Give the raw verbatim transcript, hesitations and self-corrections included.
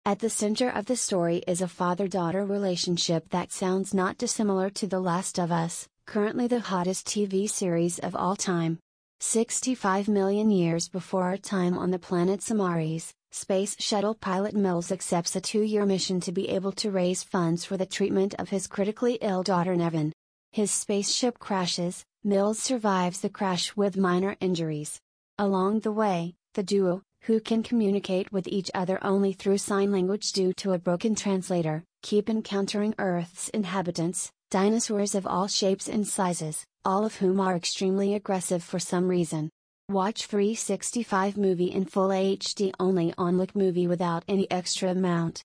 At the center of the story is a father-daughter relationship that sounds not dissimilar to The Last of Us, currently the hottest T V series of all time. sixty-five million years before our time on the planet Samaris, Space Shuttle pilot Mills accepts a two-year mission to be able to raise funds for the treatment of his critically ill daughter Nevin. His spaceship crashes, Mills survives the crash with minor injuries. Along the way, the duo, who can communicate with each other only through sign language due to a broken translator, keep encountering Earth's inhabitants, dinosaurs of all shapes and sizes, all of whom are extremely aggressive for some reason. Watch three sixty-five movie in full H D only on Look Movie without any extra amount.